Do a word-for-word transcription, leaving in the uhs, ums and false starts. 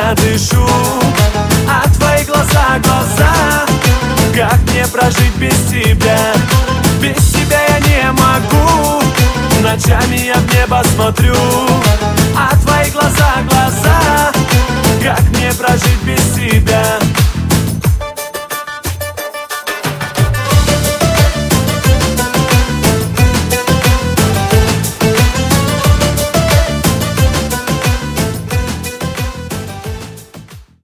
я дышу, а твои глаза, глаза. Как мне прожить без тебя? Без тебя я не могу. Ночами я в небо смотрю,